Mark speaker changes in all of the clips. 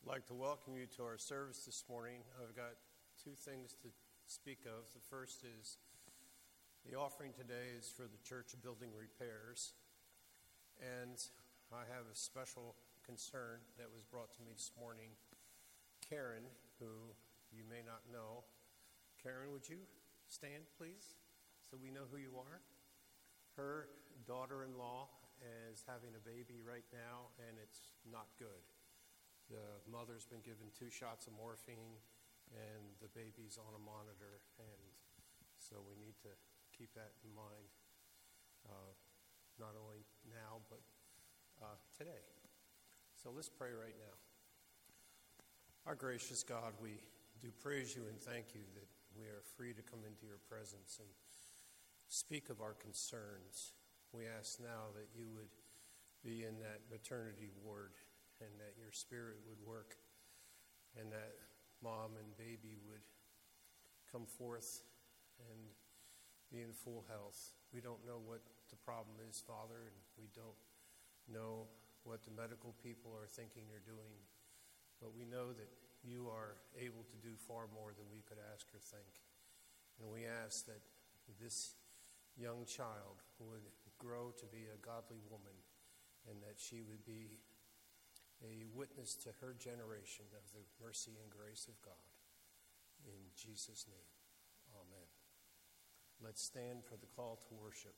Speaker 1: I'd like to welcome you to our service this morning. I've got two things to speak of. The first is the offering today is for the church building repairs. And I have a special concern that was brought to me this morning. Karen, who you may not know. Karen, would you stand, please, so we know who you are? Her daughter-in-law is having a baby right now, and it's not good. The mother's been given 2 shots of morphine, and the baby's on a monitor, and so we need to keep that in mind, not only now, but today. So let's pray right now. Our gracious God, we do praise you and thank you that we are free to come into your presence and speak of our concerns. We ask now that you would be in that maternity ward, and that your spirit would work, and that mom and baby would come forth and be in full health. We don't know what the problem is, Father, and we don't know what the medical people are thinking or doing, but we know that you are able to do far more than we could ask or think. And we ask that this young child would grow to be a godly woman, and that she would be a witness to her generation of the mercy and grace of God. In Jesus' name, amen. Let's stand for the call to worship.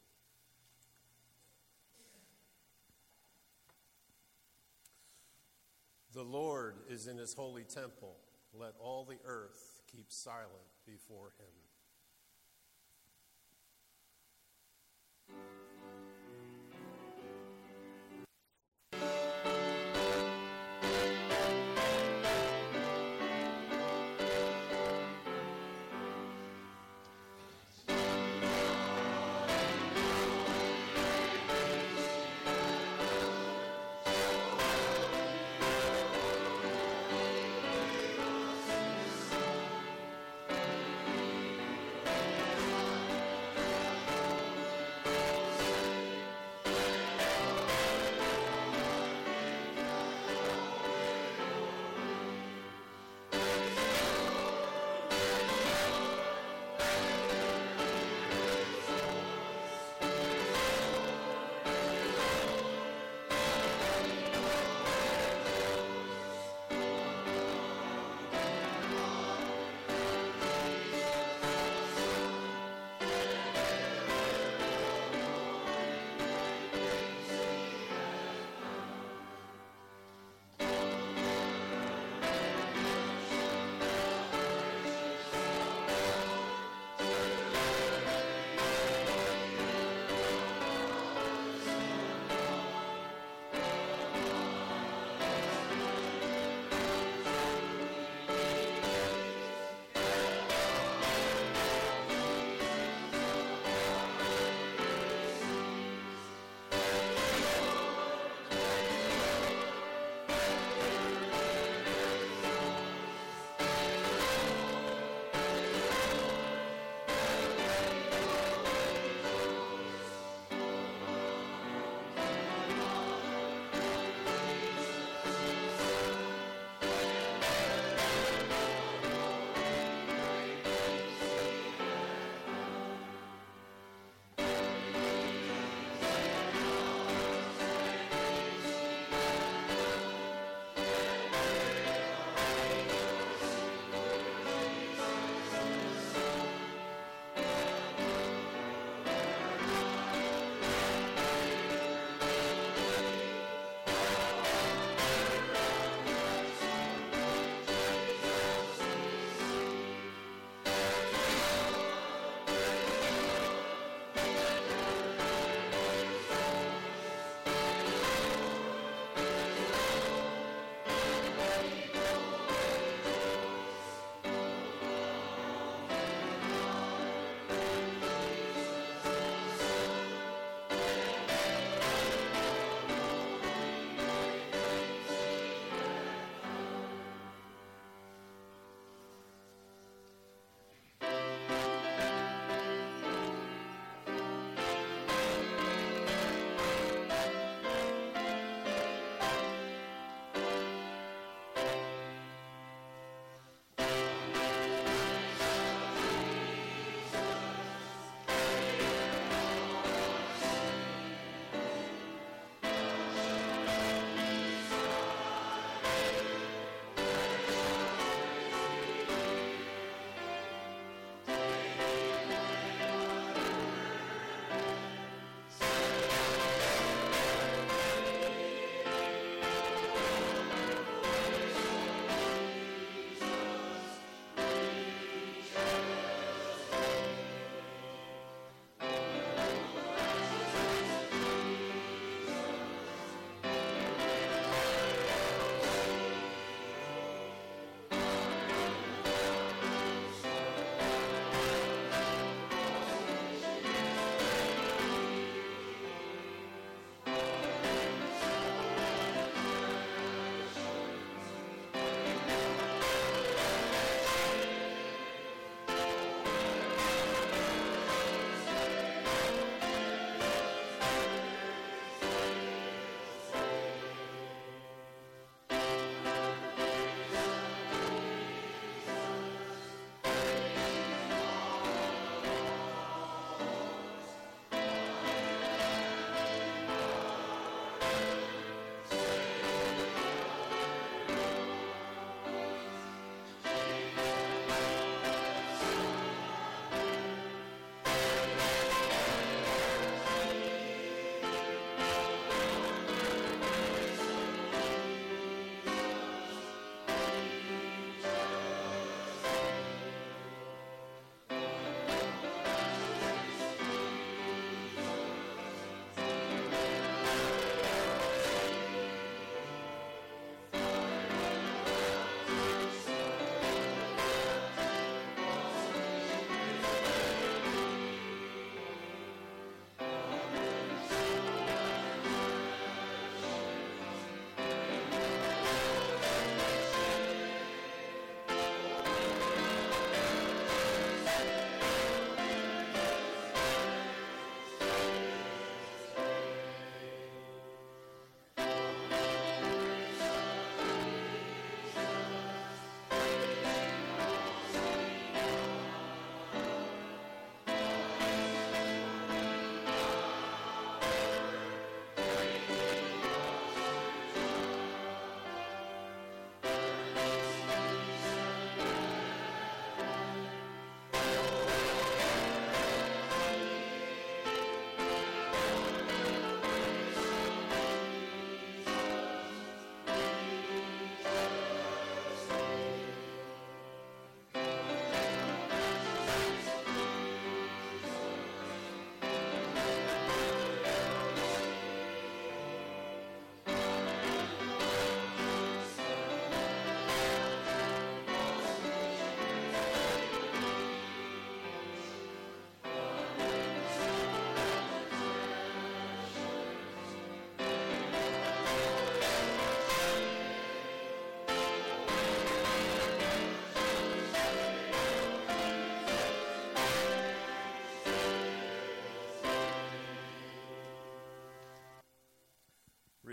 Speaker 1: The Lord is in his holy temple. Let all the earth keep silent before him.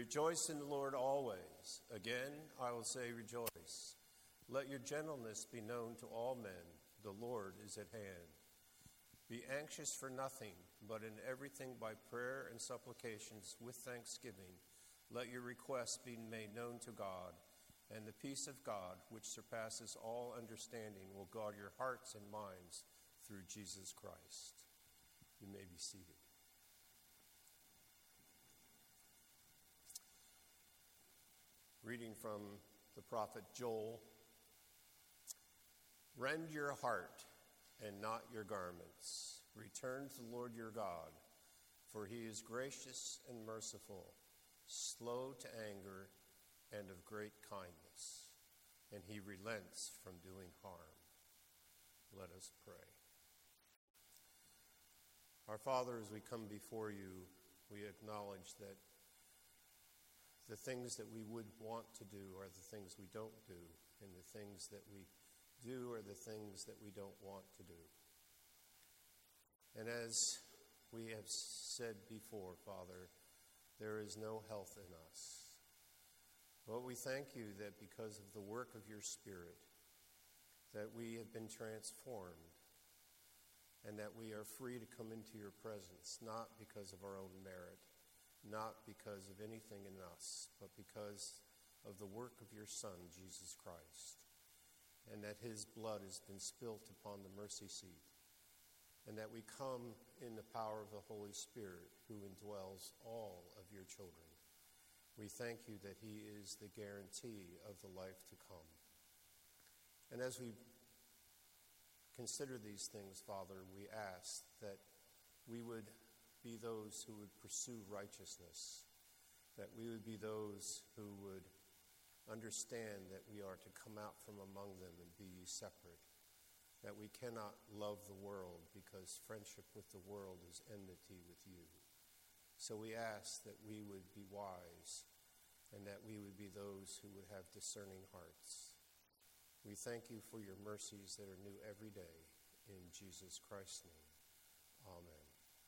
Speaker 1: Rejoice in the Lord always. Again, I will say rejoice. Let your gentleness be known to all men. The Lord is at hand. Be anxious for nothing, but in everything by prayer and supplications with thanksgiving, let your requests be made known to God, and the peace of God, which surpasses all understanding, will guard your hearts and minds through Jesus Christ. You may be seated. Reading from the prophet Joel. Rend your heart and not your garments. Return to the Lord your God, for he is gracious and merciful, slow to anger, and of great kindness, and he relents from doing harm. Let us pray. Our Father, as we come before you, we acknowledge that the things that we would want to do are the things we don't do, and the things that we do are the things that we don't want to do. And as we have said before, Father, there is no health in us. But we thank you that because of the work of your Spirit, that we have been transformed, and that we are free to come into your presence, not because of our own merit, not because of anything in us, but because of the work of your Son, Jesus Christ, and that his blood has been spilt upon the mercy seat, and that we come in the power of the Holy Spirit who indwells all of your children. We thank you that he is the guarantee of the life to come. And as we consider these things, Father, we ask that we would be those who would pursue righteousness, that we would be those who would understand that we are to come out from among them and be ye separate, that we cannot love the world because friendship with the world is enmity with you. So we ask that we would be wise and that we would be those who would have discerning hearts. We thank you for your mercies that are new every day. In Jesus Christ's name, amen.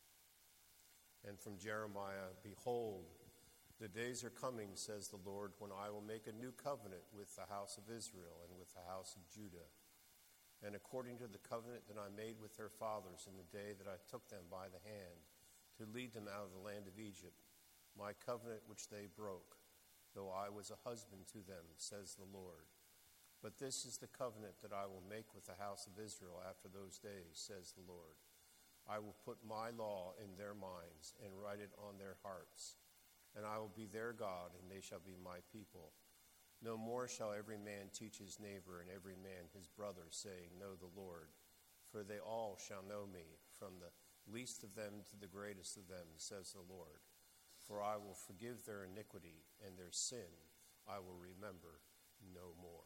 Speaker 1: And from Jeremiah, behold, the days are coming, says the Lord, when I will make a new covenant with the house of Israel and with the house of Judah. And according to the covenant that I made with their fathers in the day that I took them by the hand to lead them out of the land of Egypt, my covenant which they broke, though I was a husband to them, says the Lord. But this is the covenant that I will make with the house of Israel after those days, says the Lord. I will put my law in their minds and write it on their hearts. And I will be their God, and they shall be my people. No more shall every man teach his neighbor and every man his brother, saying, Know the Lord. For they all shall know me, from the least of them to the greatest of them, says the Lord. For I will forgive their iniquity, and their sin I will remember no more.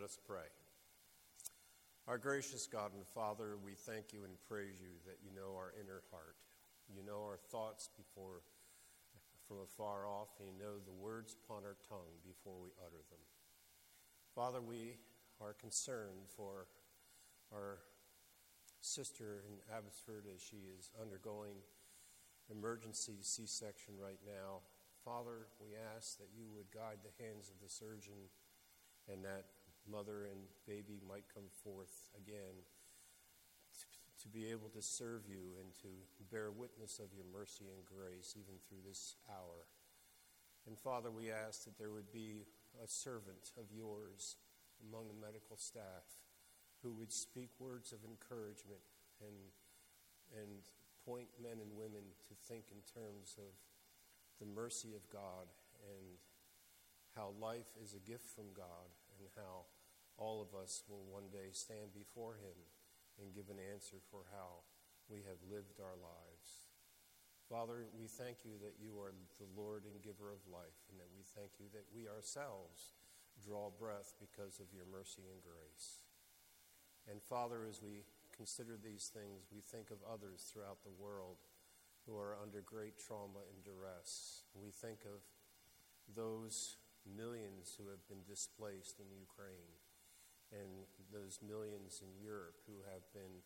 Speaker 1: us pray. Our gracious God and Father, we thank you and praise you that you know our inner heart. You know our thoughts from afar off, and you know the words upon our tongue before we utter them. Father, we are concerned for our sister in Abbotsford as she is undergoing emergency C-section right now. Father, we ask that you would guide the hands of the surgeon and that mother and baby might come forth again to be able to serve you and to bear witness of your mercy and grace even through this hour. And Father, we ask that there would be a servant of yours among the medical staff who would speak words of encouragement and point men and women to think in terms of the mercy of God and how life is a gift from God and how all of us will one day stand before him and give an answer for how we have lived our lives. Father, we thank you that you are the Lord and giver of life, and that we thank you that we ourselves draw breath because of your mercy and grace. And Father, as we consider these things, we think of others throughout the world who are under great trauma and duress. We think of those millions who have been displaced in Ukraine and those millions in Europe who have been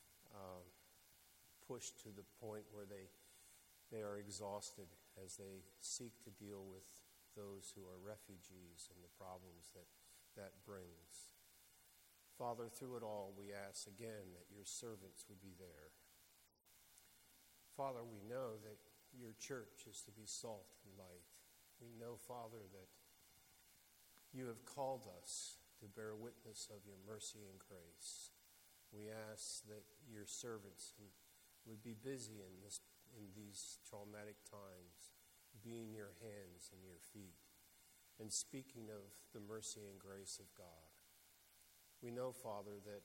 Speaker 1: pushed to the point where they are exhausted as they seek to deal with those who are refugees and the problems that brings. Father, through it all, we ask again that your servants would be there. Father, we know that your church is to be salt and light. We know, Father, that you have called us to bear witness of your mercy and grace. We ask that your servants would be busy in these traumatic times, being your hands and your feet, and speaking of the mercy and grace of God. We know, Father, that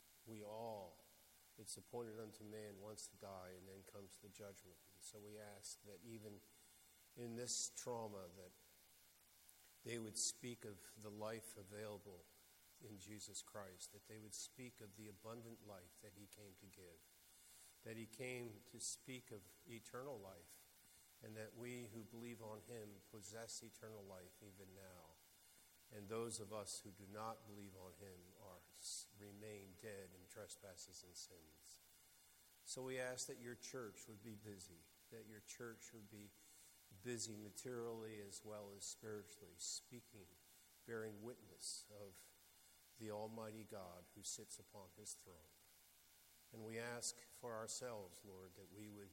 Speaker 1: it's appointed unto man once to die, and then comes the judgment. And so we ask that even in this trauma, that they would speak of the life available in Jesus Christ, that they would speak of the abundant life that he came to give, that he came to speak of eternal life, and that we who believe on him possess eternal life even now. And those of us who do not believe on him remain dead in trespasses and sins. So we ask that your church would be busy, that your church would be busy materially as well as spiritually, speaking, bearing witness of the Almighty God who sits upon his throne. And we ask for ourselves, Lord, that we would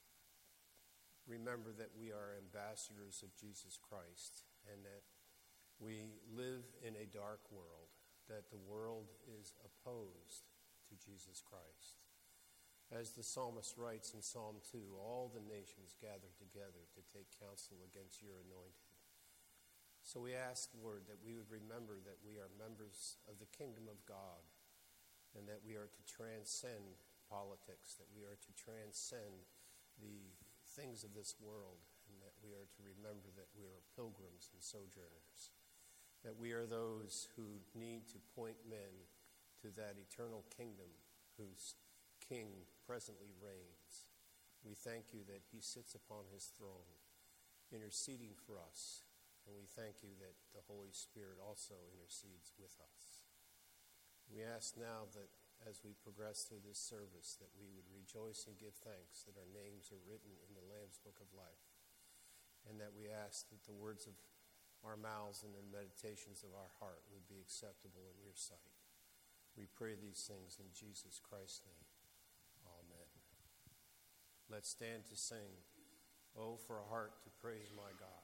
Speaker 1: remember that we are ambassadors of Jesus Christ and that we live in a dark world, that the world is opposed to Jesus Christ. As the psalmist writes in Psalm 2, all the nations gather together to take counsel against your anointed. So we ask, Lord, that we would remember that we are members of the kingdom of God and that we are to transcend politics, that we are to transcend the things of this world, and that we are to remember that we are pilgrims and sojourners, that we are those who need to point men to that eternal kingdom whose King presently reigns. We thank you that he sits upon his throne, interceding for us, and we thank you that the Holy Spirit also intercedes with us. We ask now that as we progress through this service, that we would rejoice and give thanks that our names are written in the Lamb's Book of Life, and that we ask that the words of our mouths and the meditations of our heart would be acceptable in your sight. We pray these things in Jesus Christ's name. Amen. Let's stand to sing, "Oh, for a heart to praise my God."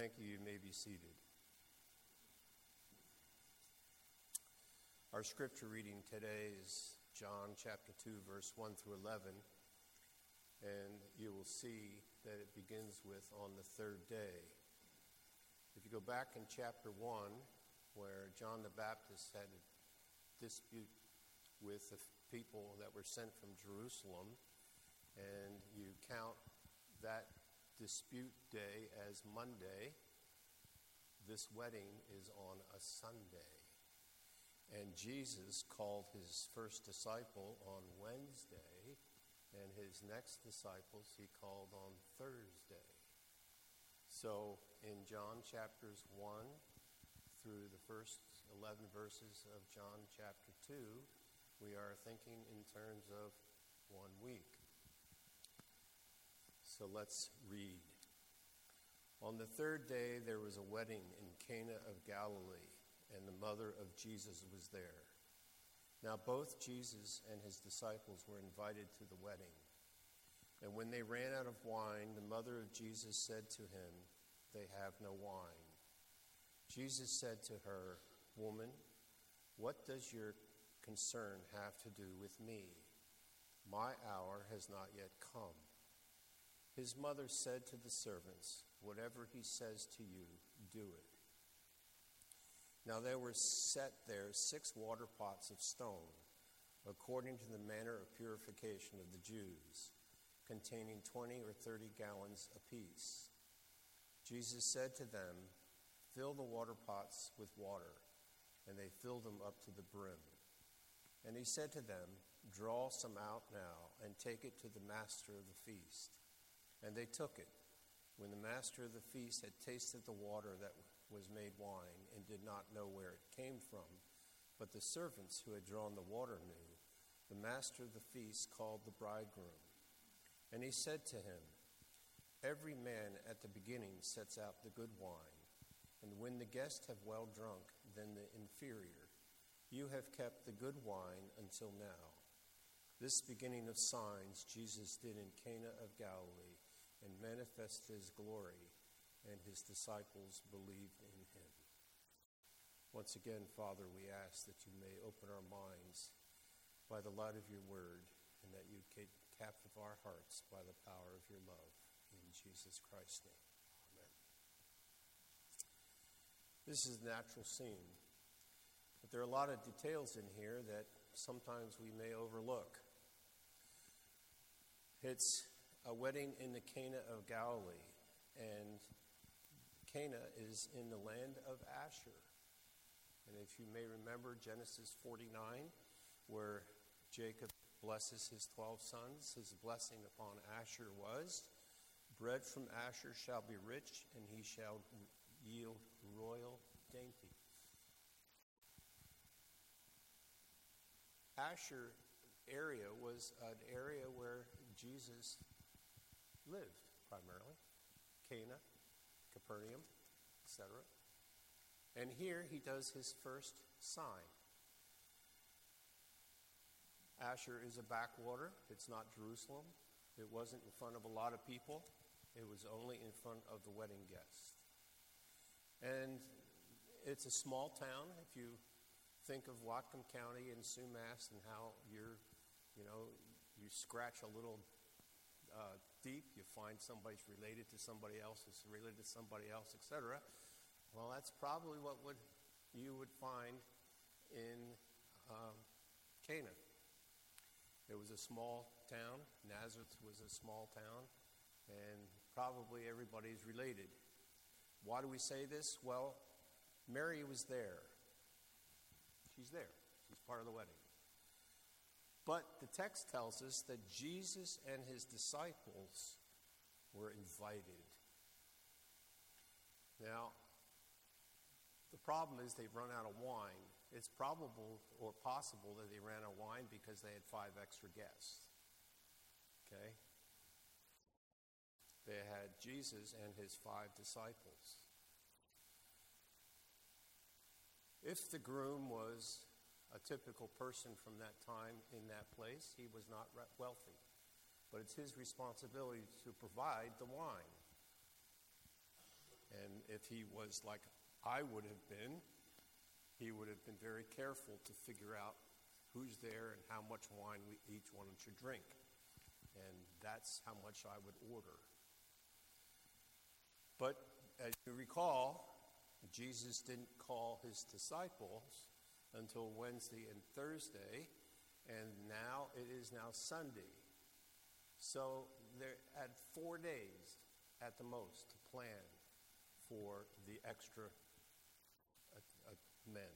Speaker 1: Thank you. You may be seated. Our scripture reading today is John chapter 2, verse 1 through 11. And you will see that it begins with on the third day. If you go back in chapter 1, where John the Baptist had a dispute with the people that were sent from Jerusalem, and you count that dispute day as Monday, this wedding is on a Sunday. And Jesus called his first disciple on Wednesday, and his next disciples he called on Thursday. So in John chapters 1 through the first 11 verses of John chapter 2, we are thinking in terms of 1 week. So let's read. On the third day there was a wedding in Cana of Galilee, and the mother of Jesus was there. Now both Jesus and his disciples were invited to the wedding. And when they ran out of wine, the mother of Jesus said to him, "They have no wine." Jesus said to her, "Woman, what does your concern have to do with me? My hour has not yet come." His mother said to the servants, "Whatever he says to you, do it." Now there were set there 6 water pots of stone, according to the manner of purification of the Jews, containing 20 or 30 gallons apiece. Jesus said to them, "Fill the water pots with water," and they filled them up to the brim. And he said to them, "Draw some out now, and take it to the master of the feast." And they took it. When the master of the feast had tasted the water that was made wine, and did not know where it came from, but the servants who had drawn the water knew, the master of the feast called the bridegroom. And he said to him, "Every man at the beginning sets out the good wine, and when the guests have well drunk, then the inferior. You have kept the good wine until now." This beginning of signs Jesus did in Cana of Galilee, and manifested his glory, and his disciples believed in him. Once again, Father, we ask that you may open our minds by the light of your word, and that you captive our hearts by the power of your love. In Jesus Christ's name, amen. This is a natural scene, but there are a lot of details in here that sometimes we may overlook. It's a wedding in the Cana of Galilee, and Cana is in the land of Asher. And if you may remember Genesis 49, where Jacob blesses his 12 sons, his blessing upon Asher was, "Bread from Asher shall be rich, and he shall yield royal dainty." Asher area was an area where Jesus lived primarily. Cana, Capernaum, etc. And here he does his first sign. Asher is a backwater. It's not Jerusalem. It wasn't in front of a lot of people. It was only in front of the wedding guests. And it's a small town. If you think of Whatcom County and Sumas and how you scratch a little deep, you find somebody's related to somebody else, who's related to somebody else, etc. Well, that's probably what you would find in Cana. It was a small town. Nazareth was a small town, and probably everybody's related. Why do we say this? Well, Mary was there. She's there. She's part of the wedding. But the text tells us that Jesus and his disciples were invited. Now, the problem is they've run out of wine. It's probable or possible that they ran out of wine because they had 5 extra guests. Okay? They had Jesus and his 5 disciples. If the groom was a typical person from that time in that place, he was not wealthy. But it's his responsibility to provide the wine. And if he was like I would have been, he would have been very careful to figure out who's there and how much wine each one should drink. And that's how much I would order. But as you recall, Jesus didn't call his disciples until Wednesday and Thursday, and now it is now Sunday. So they're at 4 days at the most to plan for the extra men.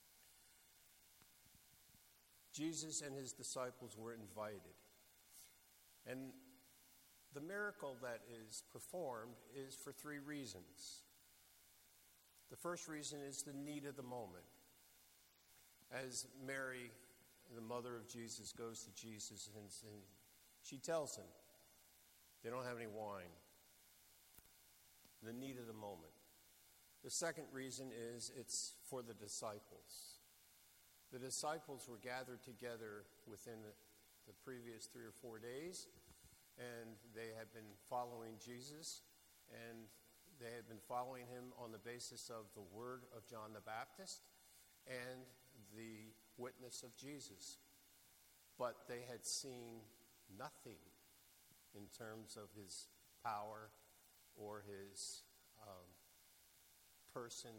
Speaker 1: Jesus and his disciples were invited. And the miracle that is performed is for 3 reasons. The first reason is the need of the moment. As Mary, the mother of Jesus, goes to Jesus and she tells him they don't have any wine. The need of the moment. The second reason is it's for the disciples. The disciples were gathered together within the previous 3 or 4 days, and they had been following Jesus, and they had been following him on the basis of the word of John the Baptist and the witness of Jesus. But they had seen nothing in terms of his power or his person.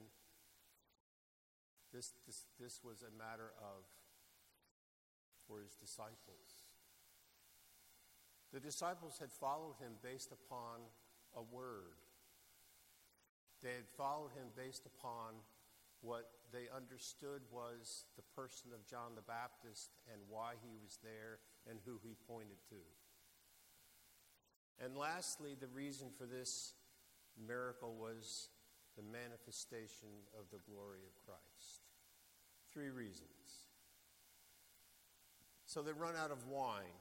Speaker 1: This was a matter of for his disciples. The disciples had followed him based upon a word. They had followed him based upon what they understood was the person of John the Baptist and why he was there and who he pointed to. And lastly, the reason for this miracle was the manifestation of the glory of Christ. 3 reasons. So they run out of wine.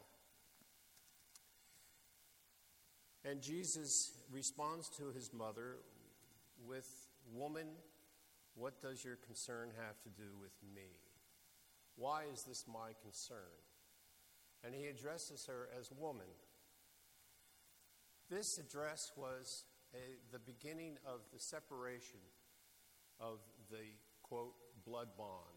Speaker 1: And Jesus responds to his mother with, "Woman, what does your concern have to do with me? Why is this my concern?" And he addresses her as woman. This address was the beginning of the separation of the, quote, blood bond.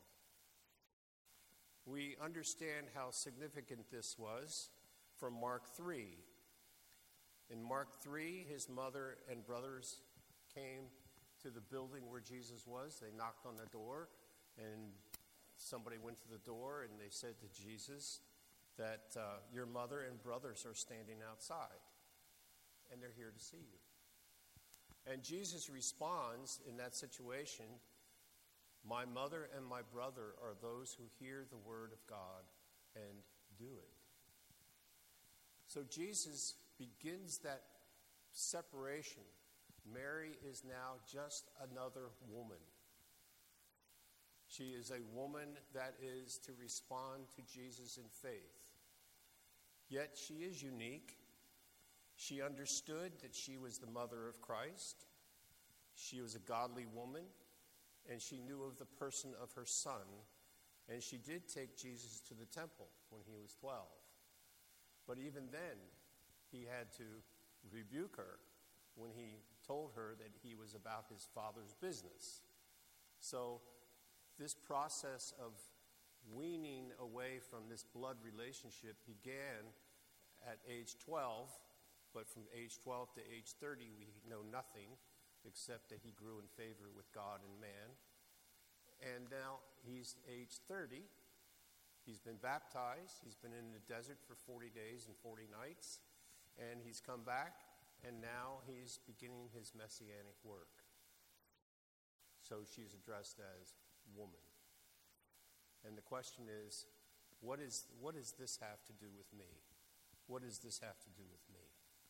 Speaker 1: We understand how significant this was from Mark 3. In Mark 3, his mother and brothers came to the building where Jesus was. They knocked on the door, and somebody went to the door, and they said to Jesus that your mother and brothers are standing outside, and they're here to see you. And Jesus responds in that situation, "My mother and my brother are those who hear the word of God and do it." So Jesus begins that separation. Mary is now just another woman. She is a woman that is to respond to Jesus in faith. Yet she is unique. She understood that she was the mother of Christ. She was a godly woman, and she knew of the person of her son, and she did take Jesus to the temple when he was 12. But even then, he had to rebuke her when he told her that he was about his father's business. So this process of weaning away from this blood relationship began at age 12, but from age 12 to age 30, we know nothing except that he grew in favor with God and man. And now he's age 30. He's been baptized. He's been in the desert for 40 days and 40 nights. And he's come back, and now he's beginning his messianic work. So she's addressed as woman. And the question is, what does this have to do with me? What does this have to do with me?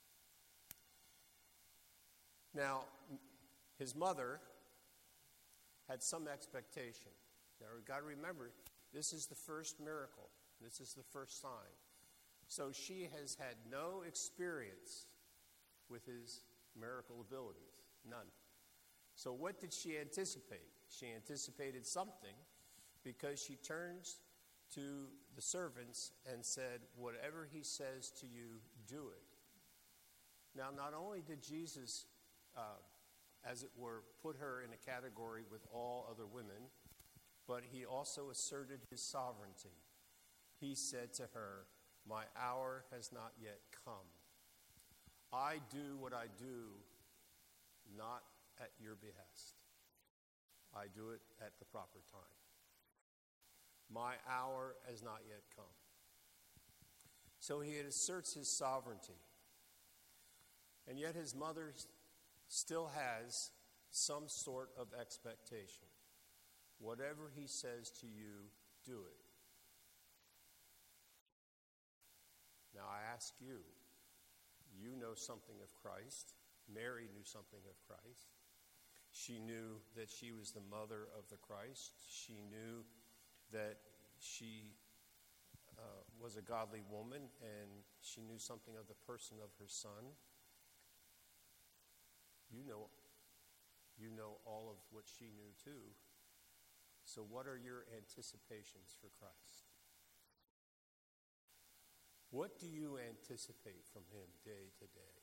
Speaker 1: Now, his mother had some expectation. Now, we've got to remember, this is the first miracle. This is the first sign. So she has had no experience with his miracle abilities. None. So what did she anticipate? She anticipated something because she turns to the servants and said, "Whatever he says to you, do it." Now, not only did Jesus as it were, put her in a category with all other women, but he also asserted his sovereignty. He said to her, "My hour has not yet come. I do what I do not at your behest. I do it at the proper time. My hour has not yet come." So he asserts his sovereignty. And yet his mother still has some sort of expectation. Whatever he says to you, do it. Now I ask you, you know something of Christ. Mary knew something of Christ. She knew that she was the mother of the Christ. She knew that she was a godly woman, and she knew something of the person of her son. You know all of what she knew too. So what are your anticipations for Christ? What do you anticipate from him day to day?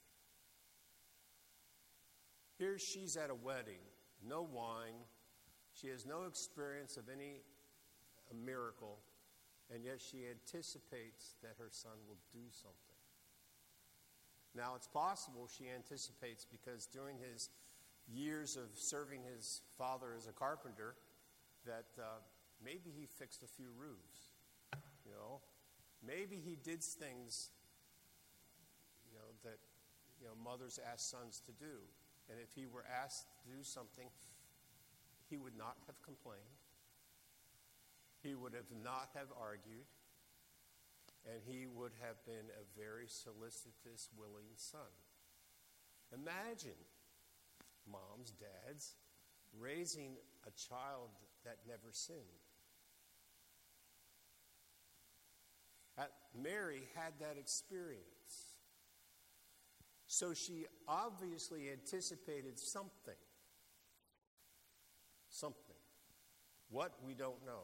Speaker 1: Here she's at a wedding, no wine. She has no experience of any miracle, and yet she anticipates that her son will do something. Now, it's possible she anticipates because during his years of serving his father as a carpenter, that maybe he fixed a few roofs, Maybe he did things, that, mothers ask sons to do. And if he were asked to do something, he would not have complained. He would have not have argued. And he would have been a very solicitous, willing son. Imagine, moms, dads, raising a child that never sinned. Mary had that experience. So she obviously anticipated something. Something. What, we don't know.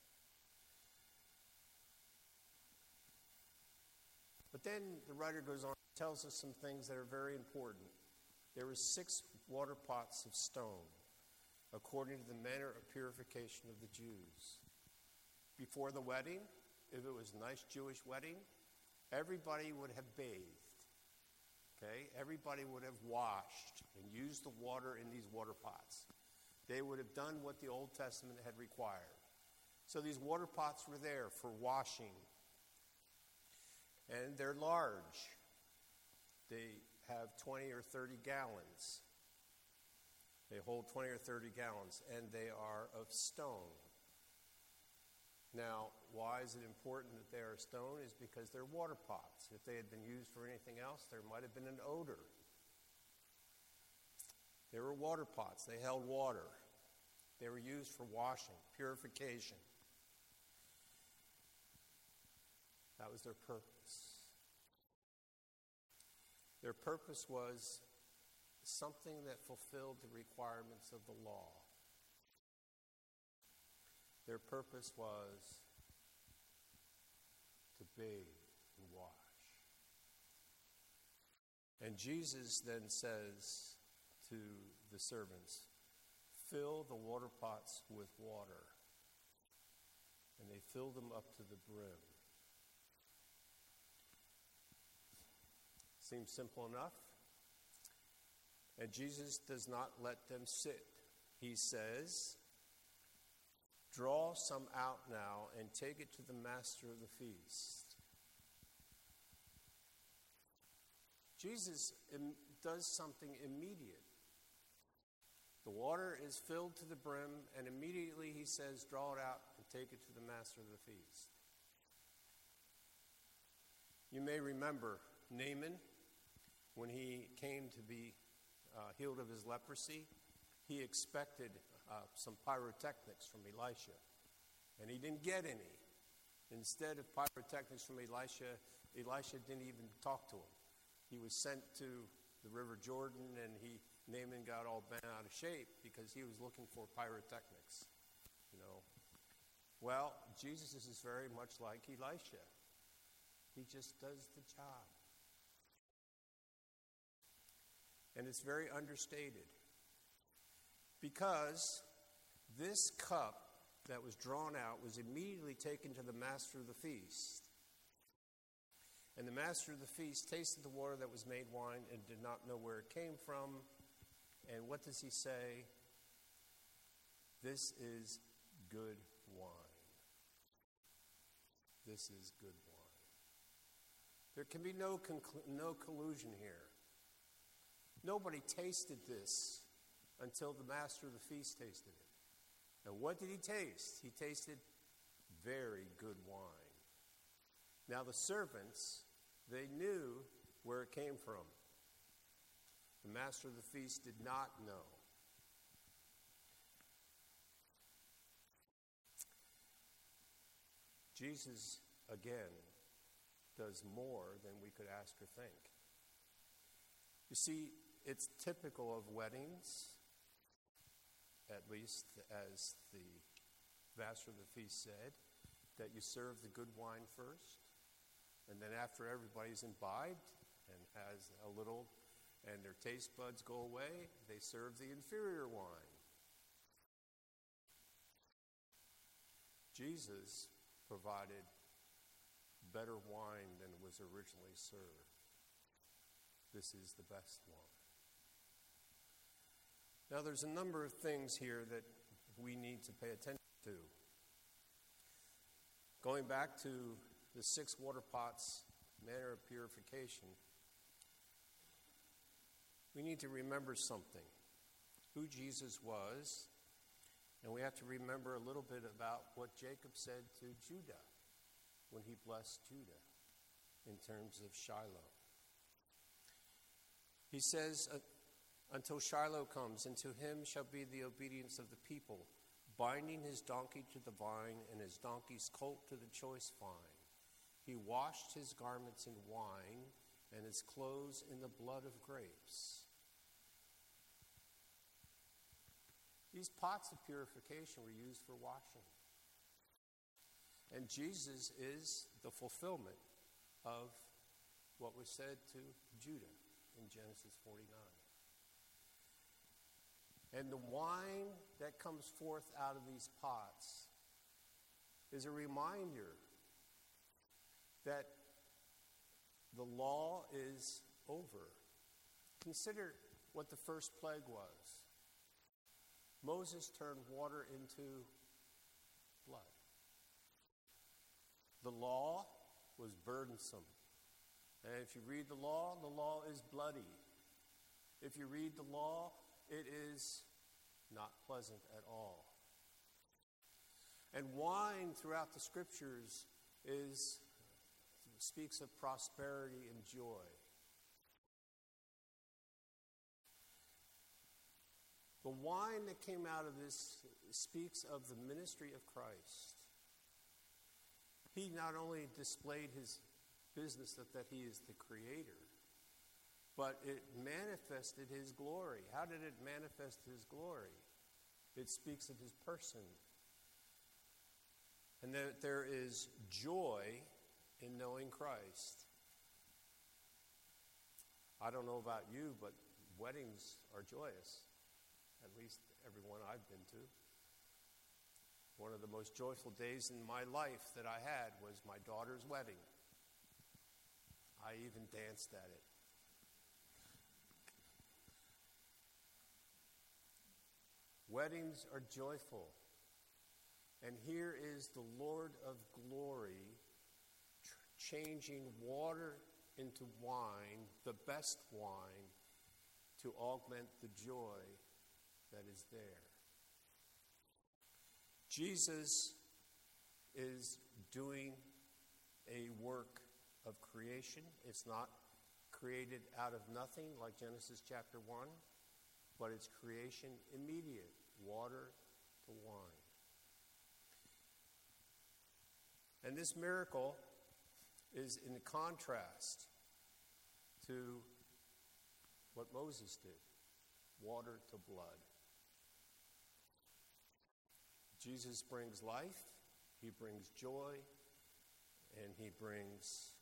Speaker 1: But then the writer goes on and tells us some things that are very important. There were 6 water pots of stone, according to the manner of purification of the Jews. Before the wedding, if it was a nice Jewish wedding, everybody would have bathed. Okay? Everybody would have washed and used the water in these water pots. They would have done what the Old Testament had required. So these water pots were there for washing. And they're large. They have 20 or 30 gallons. They hold 20 or 30 gallons, and they are of stone. Now, why is it important that they are stone? Is because they're water pots. If they had been used for anything else, there might have been an odor. They were water pots. They held water. They were used for washing, purification. That was their purpose. Their purpose was something that fulfilled the requirements of the law. Their purpose was to bathe and wash. And Jesus then says to the servants, "Fill the water pots with water." And they filled them up to the brim. Seems simple enough. And Jesus does not let them sit. He says, "Draw some out now and take it to the master of the feast." Jesus does something immediate. The water is filled to the brim, and immediately he says, "Draw it out and take it to the master of the feast." You may remember Naaman, when he came to be healed of his leprosy, he expected some pyrotechnics from Elisha, and he didn't get any. Instead of pyrotechnics from Elisha didn't even talk to him. He was sent to the River Jordan, and Naaman got all bent out of shape because he was looking for pyrotechnics. Well, Jesus is very much like Elisha. He just does the job. And it's very understated. Because this cup that was drawn out was immediately taken to the master of the feast. And the master of the feast tasted the water that was made wine and did not know where it came from. And what does he say? This is good wine. This is good wine. There can be no collusion here. Nobody tasted this until the master of the feast tasted it. And what did he taste? He tasted very good wine. Now the servants, they knew where it came from. The master of the feast did not know. Jesus, again, does more than we could ask or think. You see, it's typical of weddings, at least as the master of the feast said, that you serve the good wine first, and then after everybody's imbibed and has a little, and their taste buds go away, they serve the inferior wine. Jesus provided better wine than was originally served. This is the best wine. Now, there's a number of things here that we need to pay attention to. Going back to the 6 water pots, manner of purification, we need to remember something. Who Jesus was, and we have to remember a little bit about what Jacob said to Judah when he blessed Judah in terms of Shiloh. He says, until Shiloh comes, and to him shall be the obedience of the people, binding his donkey to the vine and his donkey's colt to the choice vine. He washed his garments in wine and his clothes in the blood of grapes. These pots of purification were used for washing. And Jesus is the fulfillment of what was said to Judah in Genesis 49. And the wine that comes forth out of these pots is a reminder that the law is over. Consider what the first plague was. Moses turned water into blood. The law was burdensome. And if you read the law is bloody. If you read the law, it is not pleasant at all. And wine throughout the scriptures speaks of prosperity and joy. The wine that came out of this speaks of the ministry of Christ. He not only displayed his business that he is the creator, but it manifested his glory. How did it manifest his glory? It speaks of his person. And that there is joy in knowing Christ. I don't know about you, but weddings are joyous. At least everyone I've been to. One of the most joyful days in my life that I had was my daughter's wedding. I even danced at it. Weddings are joyful. And here is the Lord of glory changing water into wine, the best wine, to augment the joy that is there. Jesus is doing a work of creation. It's not created out of nothing like Genesis chapter 1, but it's creation immediate, water to wine. And this miracle is in contrast to what Moses did, water to blood. Jesus brings life, he brings joy, and he brings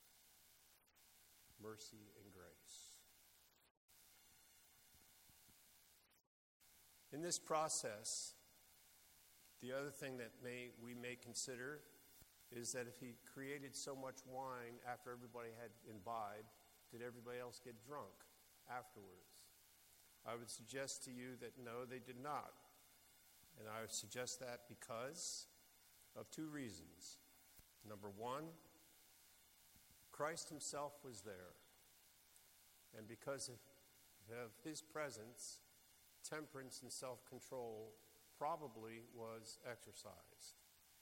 Speaker 1: mercy and grace. In this process, the other thing that we may consider is that if he created so much wine after everybody had imbibed, did everybody else get drunk afterwards? I would suggest to you that no, they did not. And I would suggest that because of two reasons. Number one, Christ himself was there. And because of his presence, temperance and self-control probably was exercised.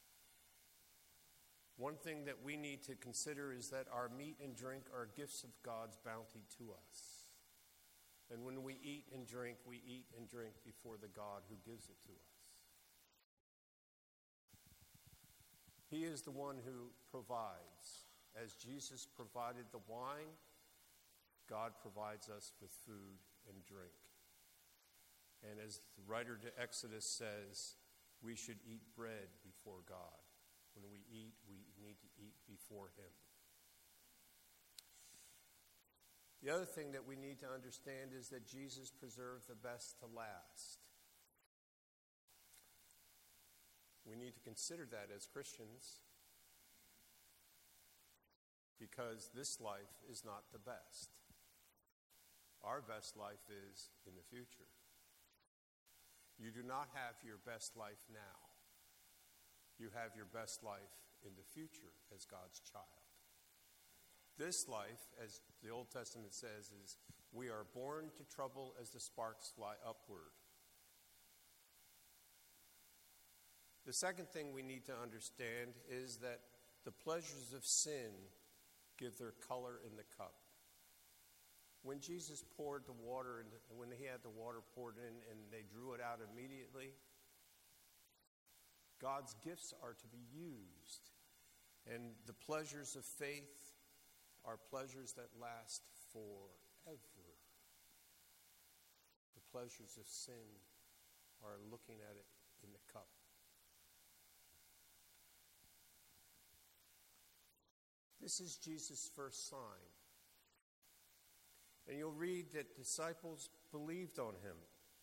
Speaker 1: One thing that we need to consider is that our meat and drink are gifts of God's bounty to us. And when we eat and drink before the God who gives it to us. He is the one who provides. As Jesus provided the wine, God provides us with food and drink. And as the writer to Exodus says, we should eat bread before God. When we eat, we need to eat before him. The other thing that we need to understand is that Jesus preserved the best to last. We need to consider that as Christians because this life is not the best. Our best life is in the future. You do not have your best life now. You have your best life in the future as God's child. This life, as the Old Testament says, is we are born to trouble as the sparks fly upward. The second thing we need to understand is that the pleasures of sin give their color in the cup. When Jesus poured the water, when he had the water poured in and they drew it out immediately, God's gifts are to be used. And the pleasures of faith are pleasures that last forever. The pleasures of sin are looking at it in the cup. This is Jesus' first sign. And you'll read that disciples believed on him.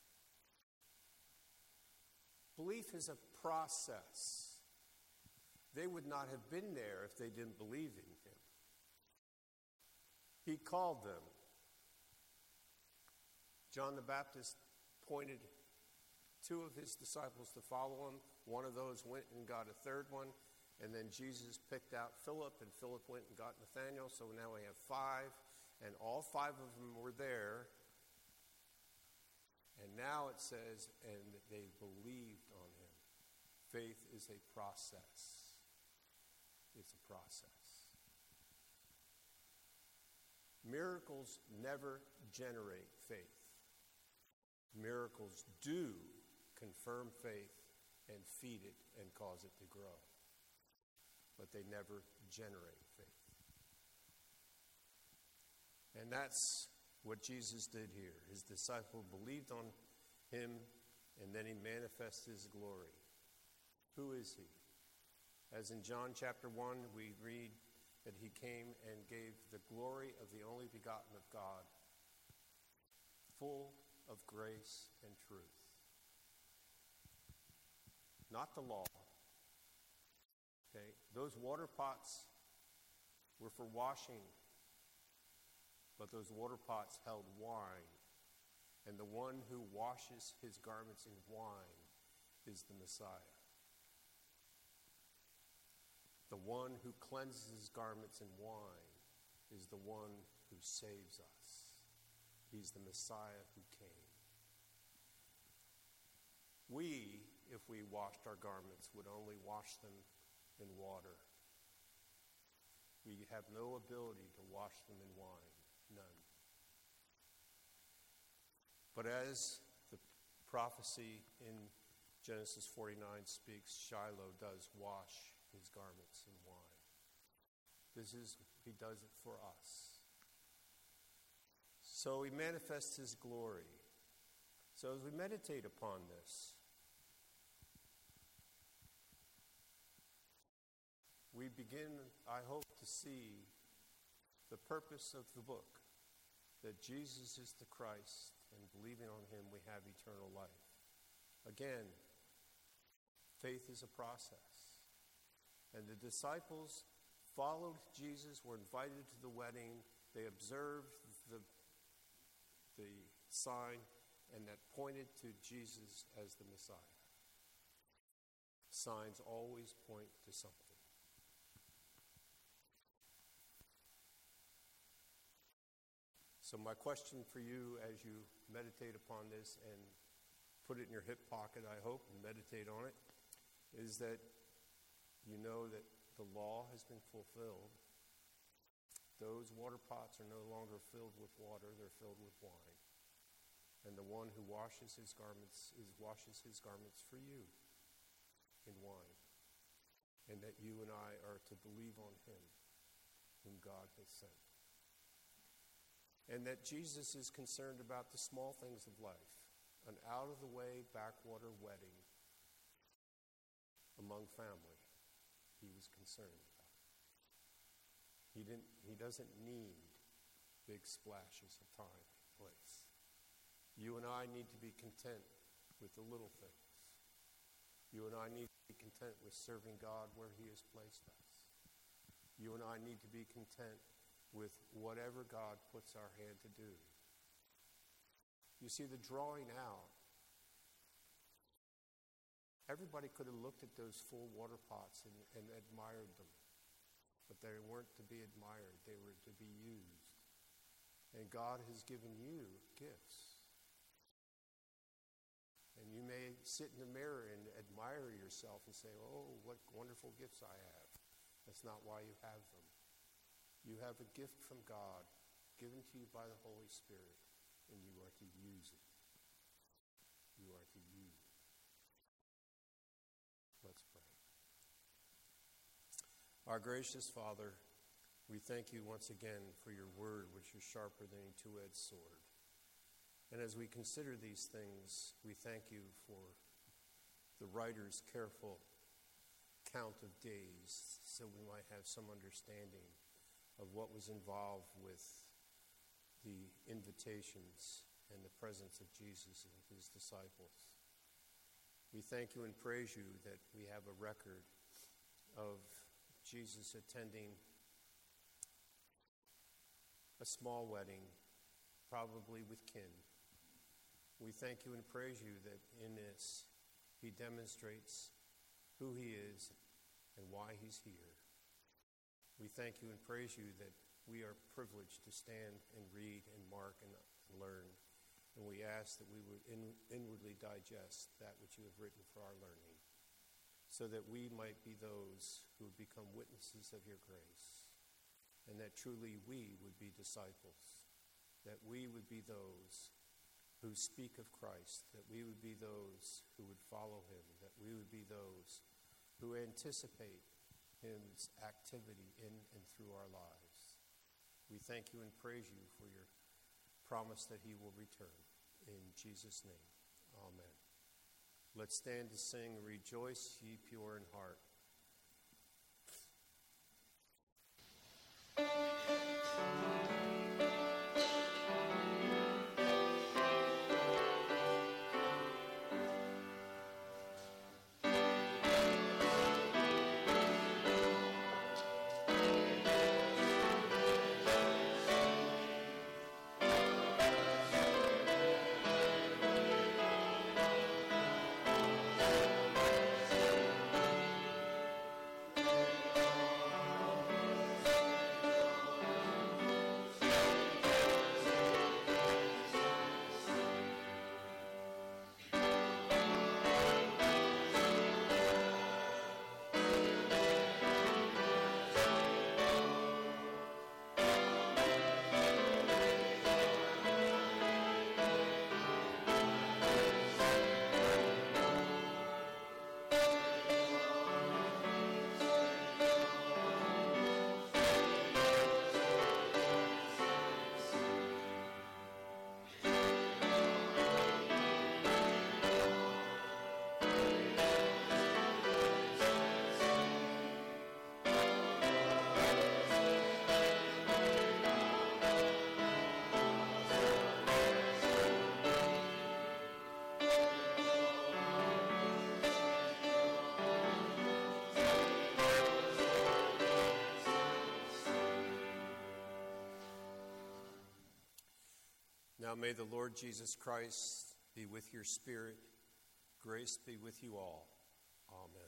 Speaker 1: Belief is a process. They would not have been there if they didn't believe in him. He called them. John the Baptist pointed two of his disciples to follow him. One of those went and got a third one. And then Jesus picked out Philip, and Philip went and got Nathanael. So now we have five. And all five of them were there. And now it says, and they believed on him. Faith is a process. It's a process. Miracles never generate faith. Miracles do confirm faith and feed it and cause it to grow. But they never generate faith. And that's what Jesus did here. His disciples believed on him, and then he manifests his glory. Who is he? As in John chapter 1, we read that he came and gave the glory of the only begotten of God, full of grace and truth. Not the law. Okay? Those water pots were for washing, but those water pots held wine. And the one who washes his garments in wine is the Messiah. The one who cleanses his garments in wine is the one who saves us. He's the Messiah who came. We, if we washed our garments, would only wash them in water. We have no ability to wash them in wine. None. But as the prophecy in Genesis 49 speaks, Shiloh does wash his garments in wine. He does it for us. So he manifests his glory. So as we meditate upon this, we begin, I hope, to see the purpose of the book, that Jesus is the Christ, and believing on him we have eternal life. Again, faith is a process. And the disciples followed Jesus, were invited to the wedding. They observed the sign, and that pointed to Jesus as the Messiah. Signs always point to something. So my question for you as you meditate upon this and put it in your hip pocket, I hope, and meditate on it, is that you know that the law has been fulfilled. Those water pots are no longer filled with water, they're filled with wine. And the one who washes his garments for you in wine. And that you and I are to believe on him whom God has sent. And that Jesus is concerned about the small things of life. An out-of-the-way backwater wedding among family. He was concerned about. He doesn't need big splashes of time and place. You and I need to be content with the little things. You and I need to be content with serving God where he has placed us. You and I need to be content with whatever God puts our hand to do. You see, the drawing out, everybody could have looked at those full water pots and admired them. But they weren't to be admired. They were to be used. And God has given you gifts. And you may sit in the mirror and admire yourself and say, oh, what wonderful gifts I have. That's not why you have them. You have a gift from God given to you by the Holy Spirit, and you are to use it. You are to use it. Let's pray. Our gracious Father, we thank you once again for your word, which is sharper than a two-edged sword. And as we consider these things, we thank you for the writer's careful count of days, so we might have some understanding of what was involved with the invitations and the presence of Jesus and his disciples. We thank you and praise you that we have a record of Jesus attending a small wedding, probably with kin. We thank you and praise you that in this he demonstrates who he is and why he's here. We thank you and praise you that we are privileged to stand and read and mark and learn. And we ask that we would inwardly digest that which you have written for our learning, so that we might be those who would become witnesses of your grace, and that truly we would be disciples, that we would be those who speak of Christ, that we would be those who would follow him, that we would be those who anticipate his activity in and through our lives. We thank you and praise you for your promise that he will return. In Jesus' name, amen. Let's stand to sing, Rejoice, Ye Pure in Heart. Now may the Lord Jesus Christ be with your spirit. Grace be with you all. Amen.